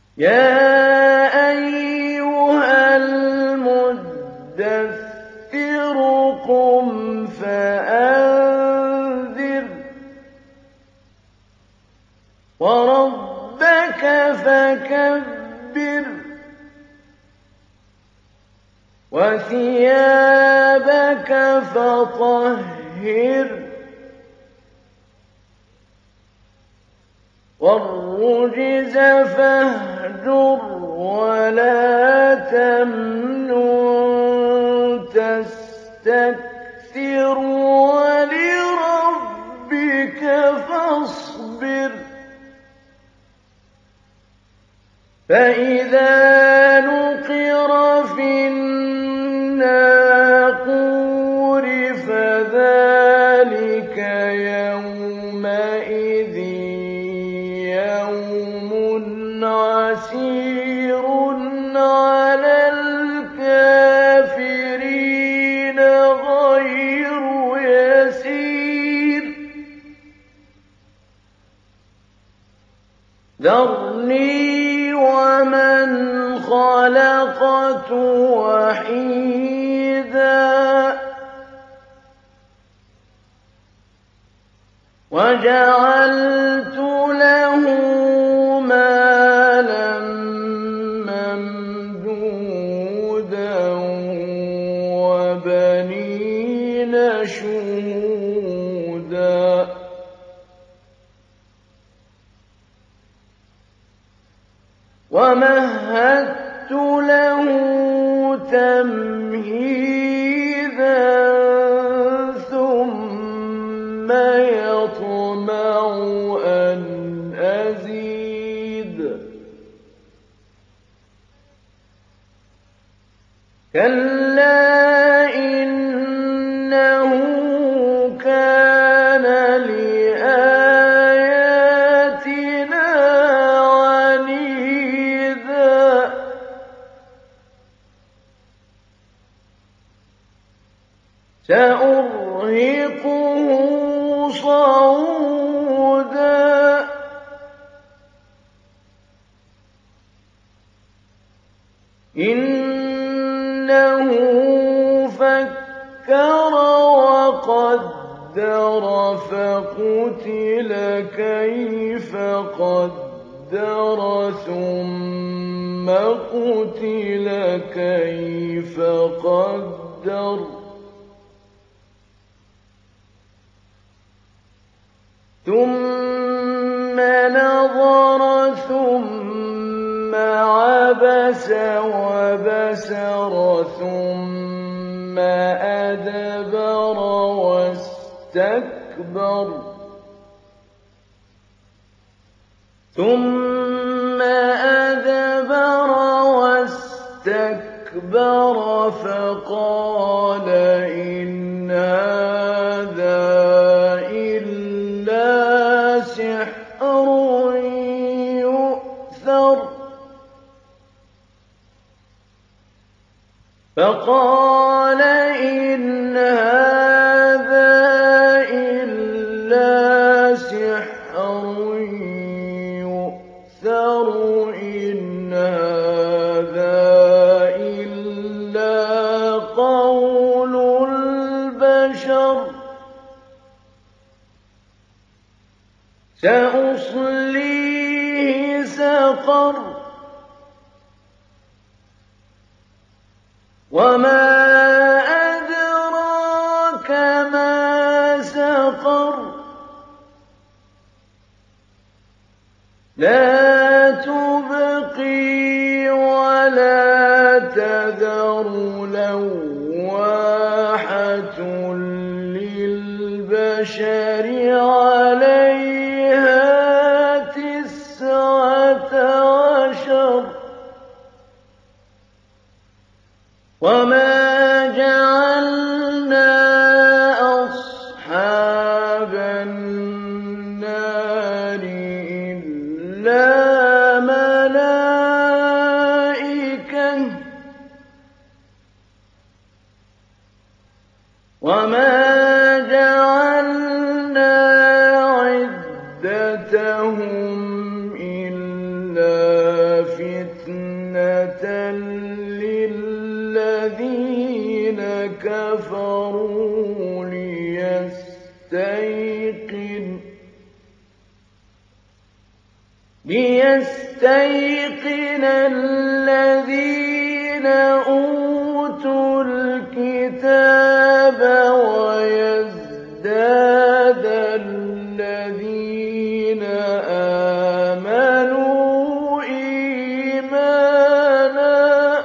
يَا أَيُّهَا الْمُدَّثِّرُ قُمْ فَأَنذِرْ وَرَبَّكَ فَكَبِّرْ وَثِيَابَكَ فَطَهِّرْ وَالرُّجْزَ فَاهْجُرْ وَلَا تَمْنُن تَسْتَكْثِرُ وَلِرَبِّكَ فَاصْبِرْ فَإِذَا نُقِرَ فِي النَّاقُورِ فَذَٰلِكَ يَوْمَئِذٍ يَوْمٌ عَسِيرٌ عَلَى الْكَافِرِينَ غَيْرُ يَسِيرٍ ذَرْنِي وَمَنْ خَلَقْتُ وَحِيدًا وَجَعَلْتُ لَهُ مَالًا مَّمْدُودًا وَبَنِينَ شُهُودًا وَمَهَّدتُّ لَهُ تَمْهِيدًا ثُمَّ يَطْمَعُ أَنْ أَزِيدَ كَلَّا إِنَّهُ كَانَ لِآيَاتِنَا عَنِيدًا سَأُرْهِقُهُ صَعُودًا إِنَّهُ فَكَّرَ وَقَدَّرَ فَقُتِلَ كَيْفَ قَدَّرَ ثُمَّ قُتِلَ كَيْفَ قَدَّرَ ثُمَّ نَظَرَ ثُمَّ عَبَسَ وَبَسَرَ ثُمَّ أَدْبَرَ وَاسْتَكْبَرَ فَقَالَ إِنْ هَٰذَا إِلَّا سِحْرٌ يُؤْثَرُ فَقَالَ إِنْ هَٰذَا إِلَّا سِحْرٌ يُؤْثَرُ إِنْ هَٰذَا إِلَّا قَوْلُ الْبَشَرِ سَأُصْلِيهِ سَقَرَ وَمَا أَدْرَاكَ مَا سَقَرُ لَا تُبْقِي وَلَا تَذَرُ لَوَّاحَةٌ لِّلْبَشَرِ عَلَيْهَا 19 وَمَا جَعَلْنَا أَصْحَابَ النَّارِ إِلَّا مَلَائِكَةً وَمَا جَعَلْنَا عِدَّتَهُمْ إِلَّا فِتْنَةً ليستيقن الذين أوتوا الكتاب ويزداد الذين آمنوا إيمانا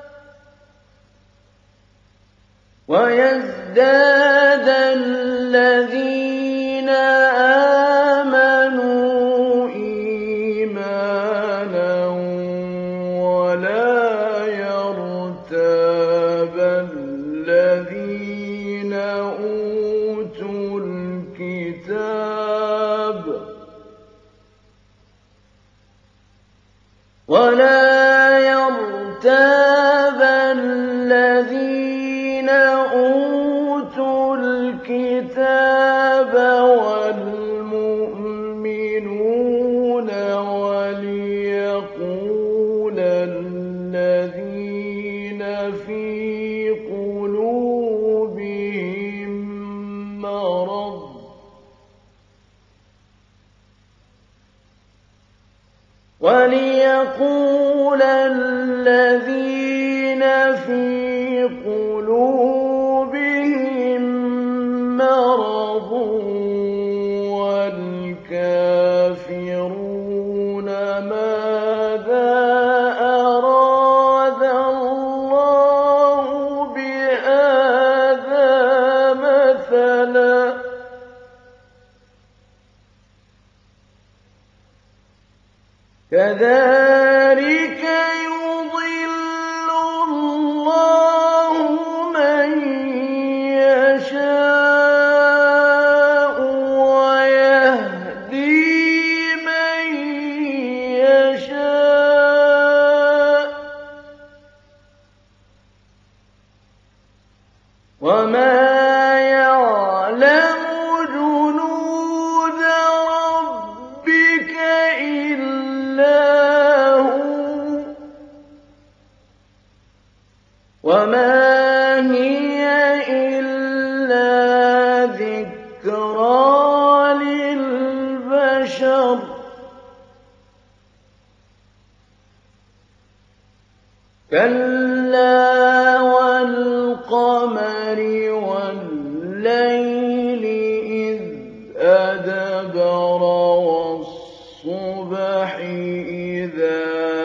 ولا يرتاب الذين أوتوا الكتاب والمؤمنون وليقول الذين في قلوبهم مرض والكافرون ماذا أراد الله بهذا مثلا كذلك يضل الله من يشاء ويهدي من يشاء وما يعلم جنود ربك إلا هو وما هي إلا ذكرى للبشر كلا والقمر والليل إذ أدبر والصبح إذا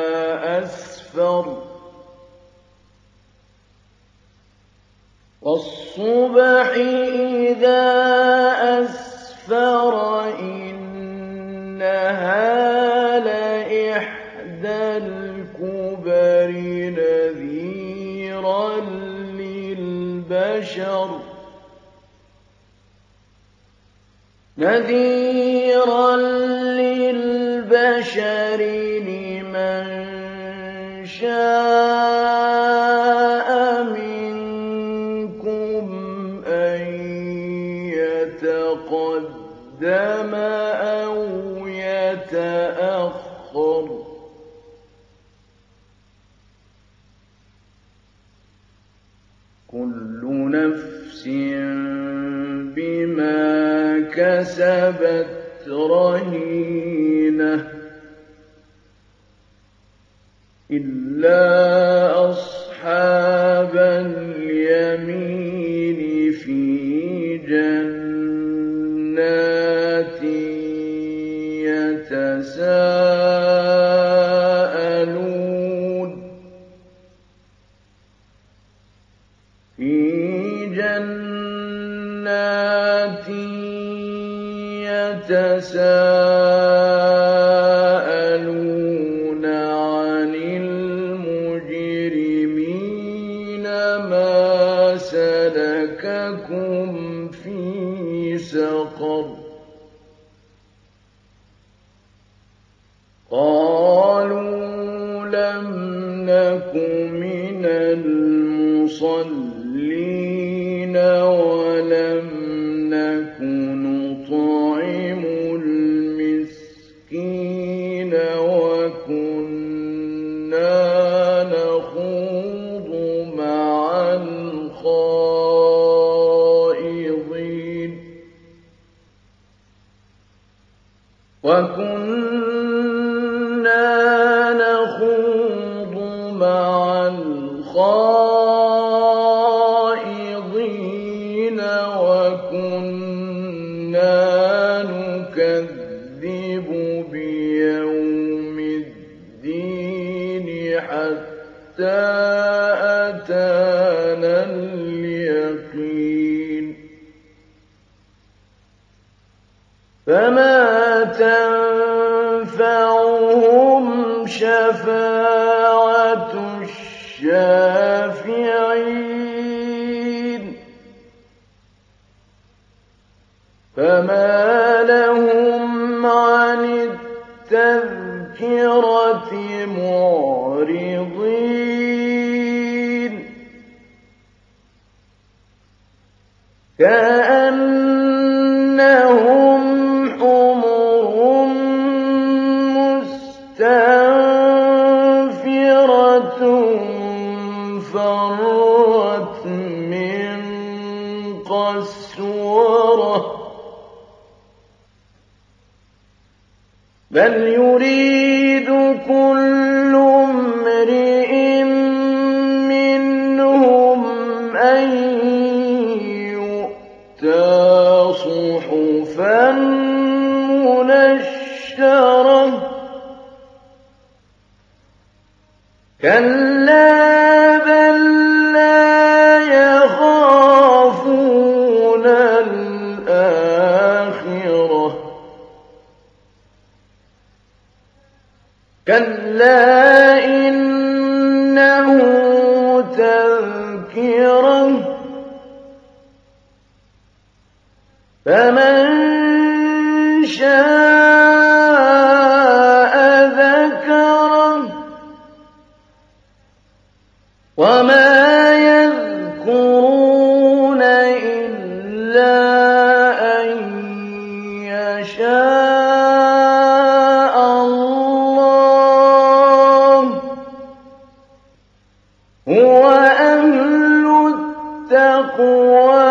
أسفر إنها لإحدى الكبر نذيرا للبشر لمن شاء منكم أن يتقدم أو يتأخر كل نفس بما كسبت رهينة إلا أصحاب اليمين في جنات يتساءلون عن المجرمين ما سلككم في سقر قالوا لم نك من المصلين ولم نك نطعم المسكين وكنا نخوض مع الخائضين وكنا حتى أتانا اليقين فما تنفعهم شفاعة الشافعين فما لهم عن التذكرة معرضين كأنهم حمر مستنفرة فرت من قسورة بل يريد كل امرئ منهم أن يؤتى صحفا منشرة كلا بل لا يخافون الآخرة كلا إنه تذكرة فمن شاء ذكره وما يذكرون إلا أن يشاء الله هو أهل التقوى